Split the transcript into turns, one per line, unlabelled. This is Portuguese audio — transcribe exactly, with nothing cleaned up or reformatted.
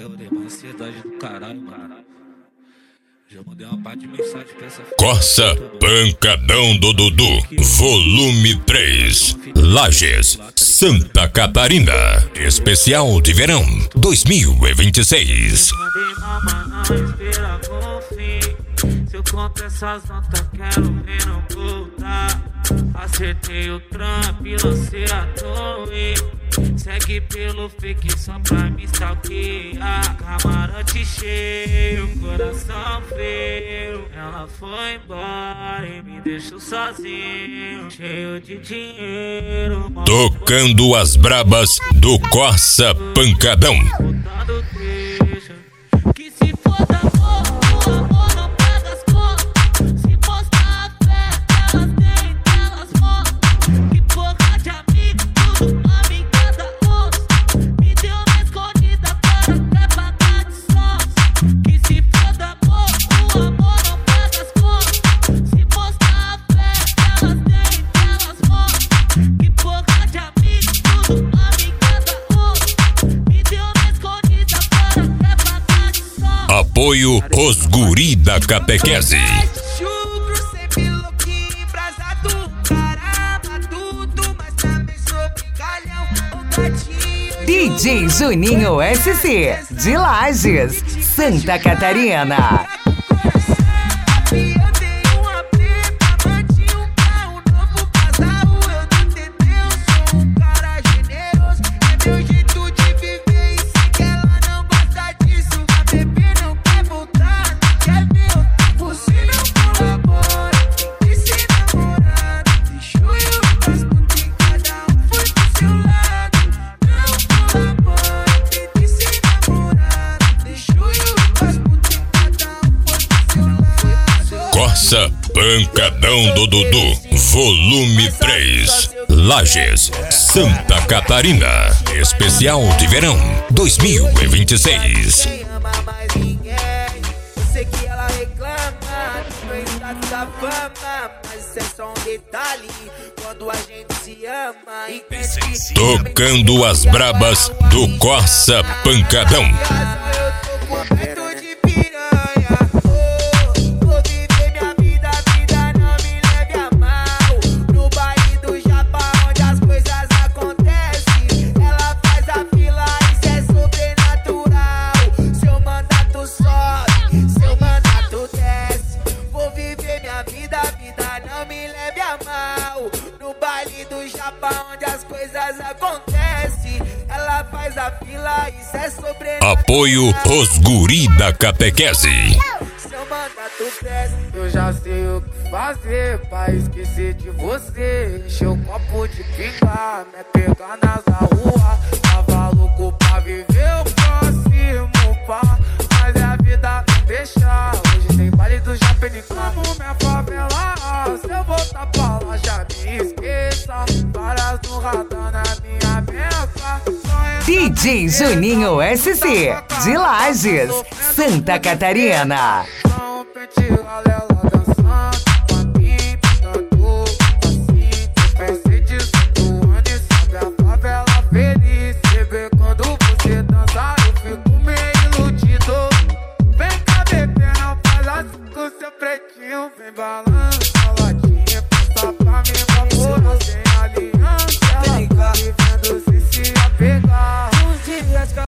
eu dei uma ansiedade do caralho, mano. Já mandei uma parte de mensagem pra essa filha.
Corsa Pancadão do Dudu, volume três, Lages, Santa Catarina. Especial de verão dois mil e vinte e seis.
Mandei mamãe, não espera com fim. Se eu conto essas notas, quero ver não voltar. Acertei o trampo e lancei a torre. Segue pelo fake só pra me stalkear. Camarote cheio, coração frio. Ela foi embora e me deixou sozinho, cheio de dinheiro.
Tocando as brabas do Corsa Pancadão.
Botando queixa. Que se foda amor, o amor não paga as contas. Se postar a fé, elas têm, elas mostram. Que porra de amigo, tudo amigo cada osso. Me deu na escondida para até pagar de sócio. Que se foda amor, o amor não paga as contas. Se postar a fé, elas têm, elas mostram. Que porra de amigo, tudo amigo cada osso. Me deu na escondida para até pagar de sócio.
Apoio Os Guri da Catequese.
Chucro, sempre louquinho, embrasado. Caramba, tudo, mas também sou brincalhão. O gatinho.
D J Juninho S C, de Lages, Santa Catarina.
Eu tenho uma preta, mantinha um carro novo, casal. Eu do T T, eu sou um cara generoso. É meu jeito de viver e sei que ela não gosta disso. A bebê não quer voltar, não quer ver. Você não colabora, tem que ser namorado. Deixou eu as putas em cada um foi pro seu lado. Não colabora, tem que ser namorado. Deixou eu as putas em cada um foi pro seu lado.
Corsa Pancadão do Dudu, volume três, Lages, Santa Catarina. Especial de verão dois mil e vinte e seis.
Ninguém ama mais ninguém. Eu sei que ela reclama do meu status da fama, mas isso é só um detalhe. Quando a gente se ama, entende que
Tocando as brabas do Corsa Pancadão.
eu tô coberto de piranha. Oh, vou viver minha vida, vida não me leve a mal. No baile do Japa, onde as coisas acontecem, ela faz a fila, isso é sobrenatural. Seu mandato sobe, seu mandato desce. Vou viver minha vida, vida não me leve a mal. No baile do Japa, onde as coisas acontecem, ela faz a fila, isso é sobrenatural.
Apoio Os Guri da Catequese.
Seu mandato desce, eu já sei o que fazer pra esquecer de você. Encher o copo de pinga, me pegar nas rua. Tava louco pra viver o próximo pá, mas a vida não deixa. Hoje tem baile do Japeni, como minha favela. Se eu voltar pra lá, já me esqueça. Várias no radar na minha mesa.
D J Juninho S C, de Lages, Santa Catarina.